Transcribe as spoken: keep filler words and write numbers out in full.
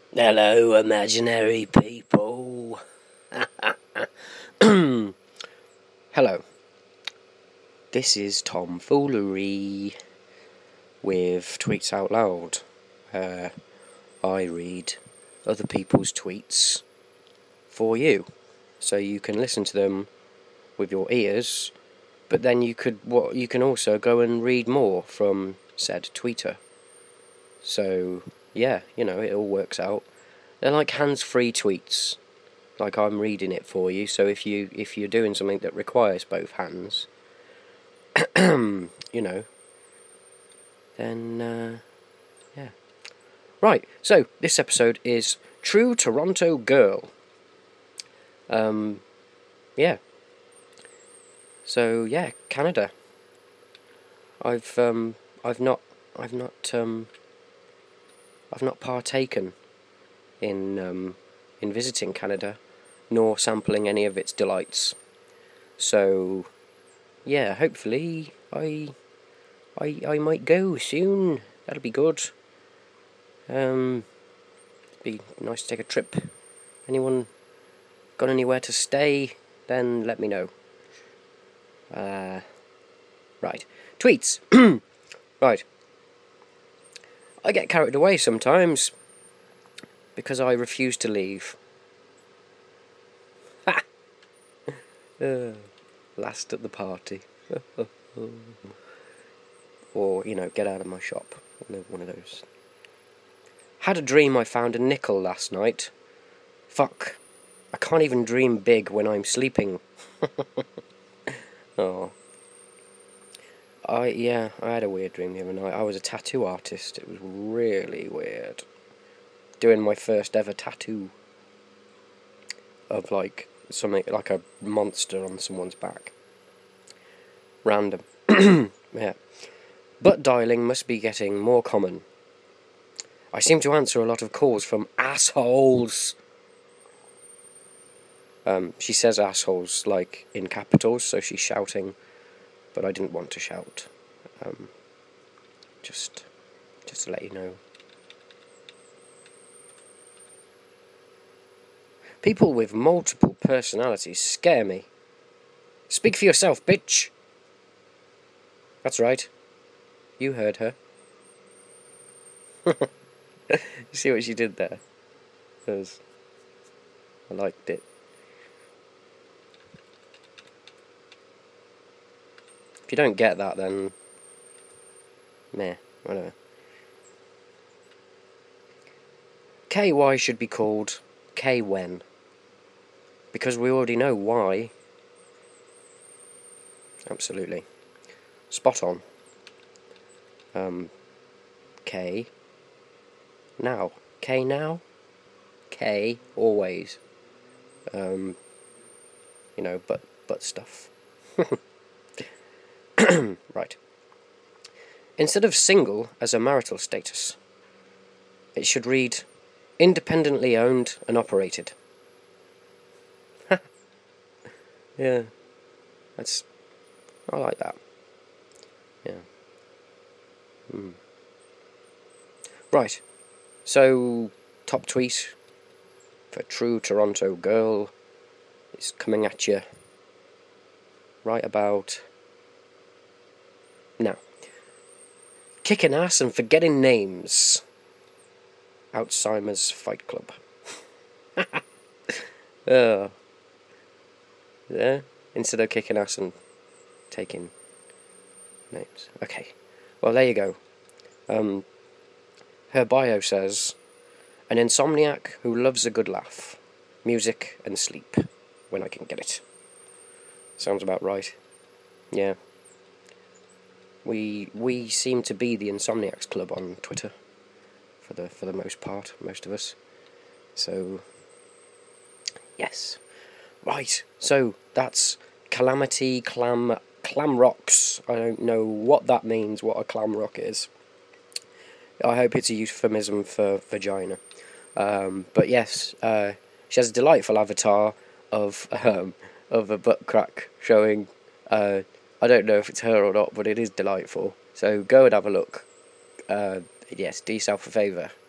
Hello, imaginary people. Hello. This is Tomfoolery with Tweets Out Loud. Uh, I read other people's tweets for you, so you can listen to them with your ears. But then you could, what you can also go and read more from said tweeter. So yeah, you know, it all works out. They're like hands-free tweets. Like I'm reading it for you, so if you if you're doing something that requires both hands, you know, then uh, yeah. Right. So this episode is True Toronto Girl. Um, yeah. So yeah, Canada. I've um I've not I've not um I've not partaken in um in visiting Canada, nor sampling any of its delights. So, yeah, hopefully I, I, I might go soon. That'll be good. Um, be nice to take a trip. Anyone got anywhere to stay? Then let me know. Uh, right, tweets. Right. I get carried away sometimes because I refuse to leave. Ha! Uh, last at the party. Or, you know, get out of my shop. One of those. Had a dream I found a nickel last night. Fuck. I can't even dream big when I'm sleeping. Oh. I, yeah, I had a weird dream the other night. I was a tattoo artist. It was really weird. Doing my first ever tattoo. Of, like, something, like a monster on someone's back. Random. Yeah. Butt dialing must be getting more common. I seem to answer a lot of calls from assholes. Um, she says assholes, like, in capitals, so she's shouting, but I didn't want to shout. Um, just, just to let you know. People with multiple personalities scare me. Speak for yourself, bitch! That's right. You heard her. You see what she did there? Because I liked it. If you don't get that, then meh, whatever. K Y should be called K when. Because we already know why. Absolutely. Spot on. Um, K. Now. K now? K always. Um, you know, but, but stuff. Right. Instead of single as a marital status, it should read independently owned and operated. Yeah. That's... I like that. Yeah. Hmm. Right. So, top tweet for True Toronto Girl is coming at you right about now. Kicking ass and forgetting names. Alzheimer's Fight Club. uh, yeah. Instead of kicking ass and taking names. Okay. Well, there you go. Um, her bio says, an insomniac who loves a good laugh, music and sleep, when I can get it. Sounds about right. Yeah. We we seem to be the Insomniacs Club on Twitter, for the for the most part, most of us. So, yes. Right, so that's Calamity Clam Clam Rocks. I don't know what that means, what a clam rock is. I hope it's a euphemism for vagina. Um, but yes, uh, she has a delightful avatar of um, of a butt crack showing. Uh, I don't know if it's her or not, but it is delightful. So go and have a look. Uh, yes, do yourself a favour